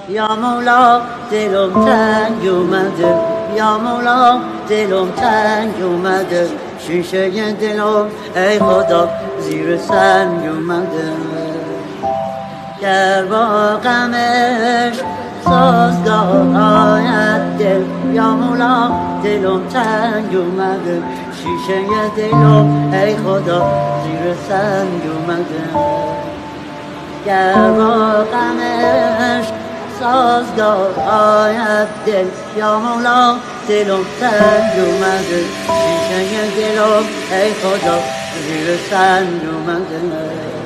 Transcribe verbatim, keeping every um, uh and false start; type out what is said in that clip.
یا مولا دلم تنگ اومده، یا مولا دلم تنگ اومده، شیشه دلم ای خدا زیر سنگ اومده. گر با غمش سازگار آید دل، یا مولا دلم تنگ اومده، شیشه دلم ای خدا زیر سنگ اومده. گر با غمش سازگار آید دل، یا مولا دلم تنگ اومده، شیشه دلم ای خدا زیر سنگ اومده.